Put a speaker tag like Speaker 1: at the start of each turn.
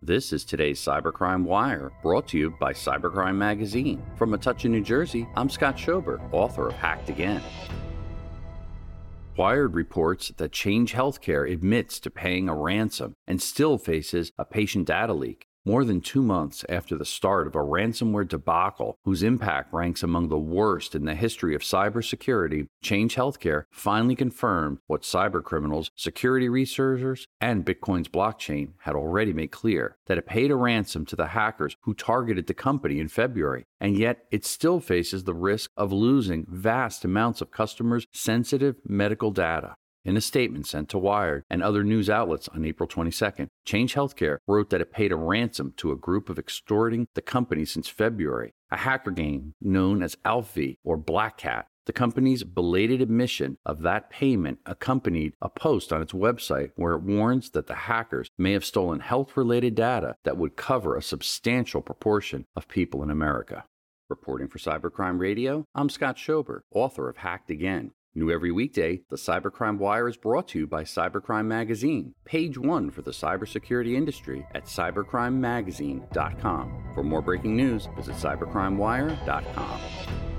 Speaker 1: This is today's Cybercrime Wire, brought to you by Cybercrime Magazine. From Metuchen, New Jersey, I'm Scott Schober, author of Hacked Again. Wired reports that Change Healthcare admits to paying a ransom and still faces a patient data leak. More than 2 months after the start of a ransomware debacle whose impact ranks among the worst in the history of cybersecurity, Change Healthcare finally confirmed what cybercriminals, security researchers, and Bitcoin's blockchain had already made clear, that it paid a ransom to the hackers who targeted the company in February, and yet it still faces the risk of losing vast amounts of customers' sensitive medical data. In a statement sent to Wired and other news outlets on April 22nd, Change Healthcare wrote that it paid a ransom to a group of extorting the company since February, a hacker gang known as Alpha or Black Cat. The company's belated admission of that payment accompanied a post on its website where it warns that the hackers may have stolen health-related data that would cover a substantial proportion of people in America. Reporting for Cybercrime Radio, I'm Scott Schober, author of Hacked Again. New every weekday, the Cybercrime Wire is brought to you by Cybercrime Magazine, page one for the cybersecurity industry at cybercrimemagazine.com. For more breaking news, visit cybercrimewire.com.